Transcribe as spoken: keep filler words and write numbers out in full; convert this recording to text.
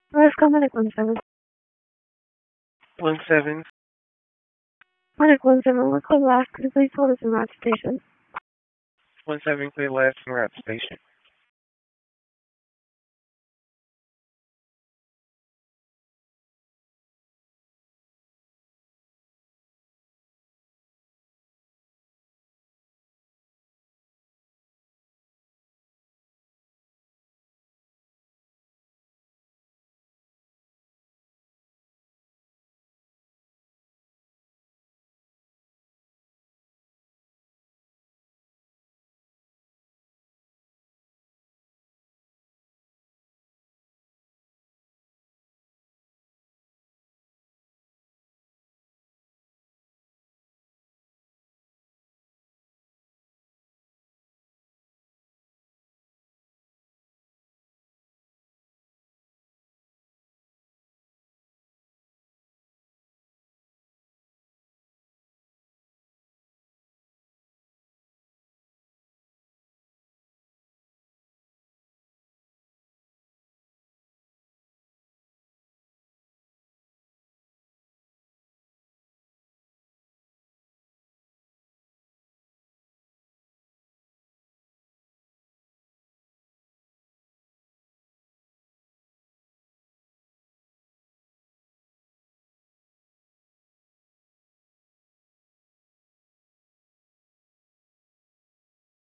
Let's go Medic one seven. One seven. Medic one seven, we're clear last. Could you please hold us in route station? One seven clear last from route station.